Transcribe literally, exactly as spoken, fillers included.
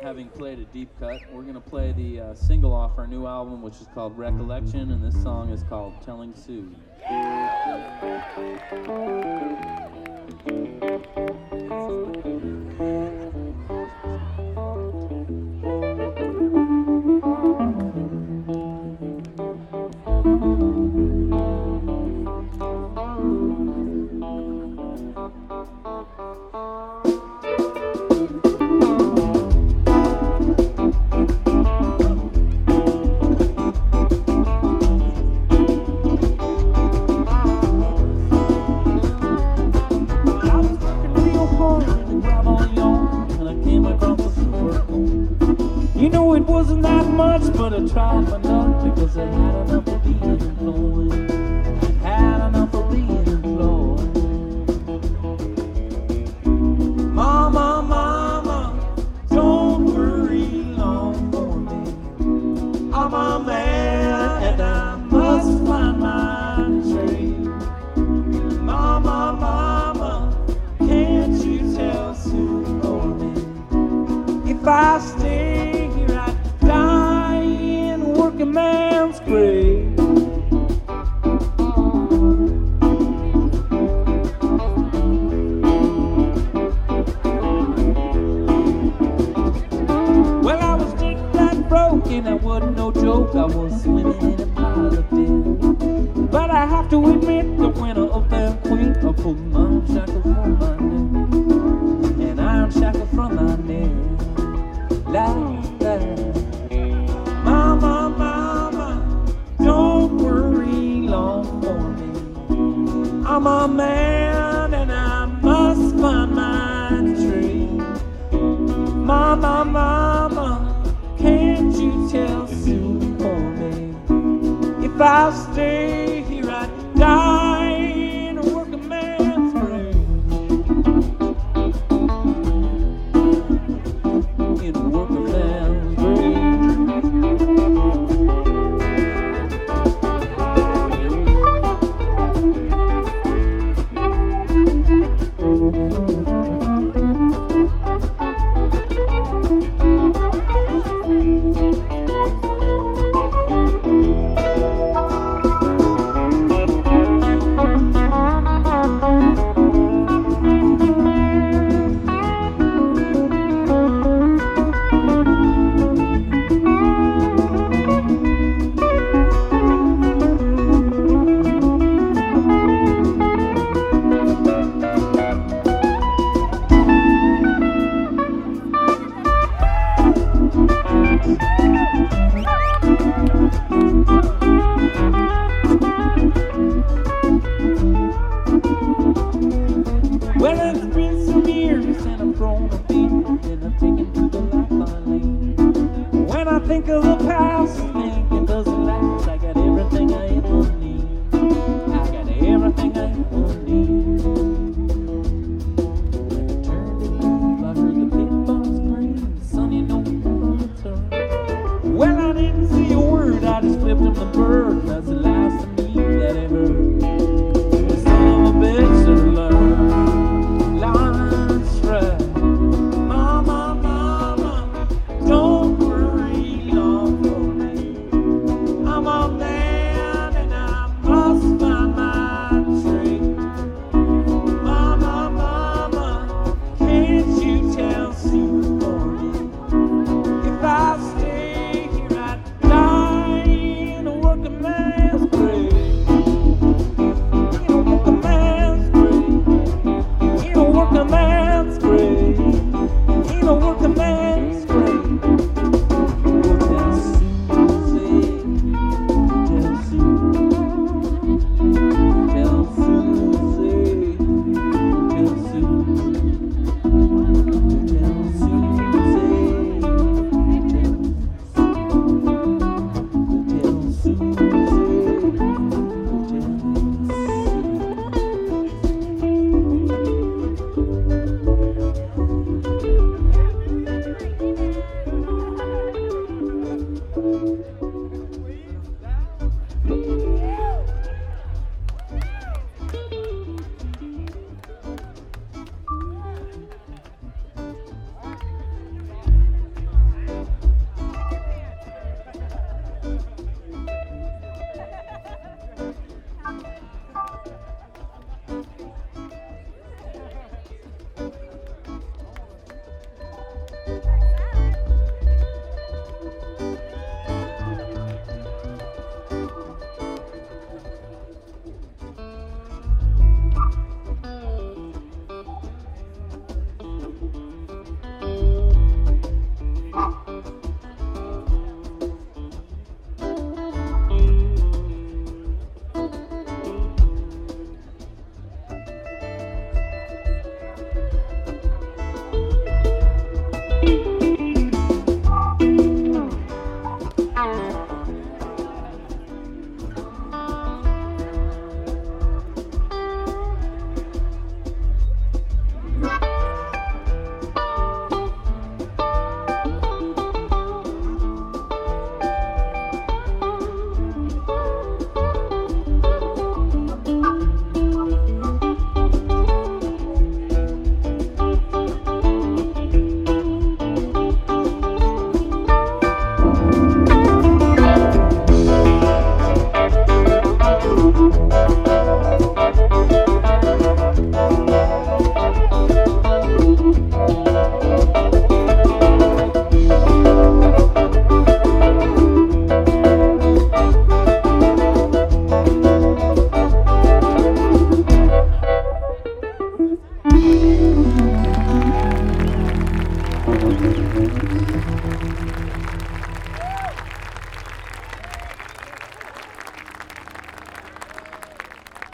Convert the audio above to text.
having played a deep cut. We're going to play the uh, single off our new album, which is called Recollection, and this song is called Telling Sue. You know it wasn't that much, but I tried my luck because I had enough of being employed. I had enough of being employed. Mama, mama, don't worry long for me. I'm a man and I must find my trade. Mama, mama, can't you tell Sue for me? If I stay working man's grave. Well, I was deep that broke and that wasn't no joke. I was swimming in a pile of debt. But I have to admit that when I up there quick, I pulled my shackles from my neck, and iron shackles from my neck. Like that. Mama, mama, don't worry long for me. I'm a man and I must find my trade. Mama, mama, can't you tell Sue for me? If I stay here, I'd die in a working man's grave. In a working man's grave. Well, it's been some years and I've grown up in and I've taken to the life I lead. When I think of the past, I think it doesn't last. I got everything I ever need. I got everything I ever need. When I turned to leave, I heard the pit boss scream, "Son, you know I'm gonna turn." Well, I didn't say a word, I just flipped him the bird. That's the last of me that I heard. The son of a bitch should learn. Mama, mama, don't worry long for me. I'm a man and I must find my trade. Mama, mama, can't you tell Sue for me? If I stay here, I'd die in a working man's grave. In a working man's grave. In a working man's grave. Ain't no working man.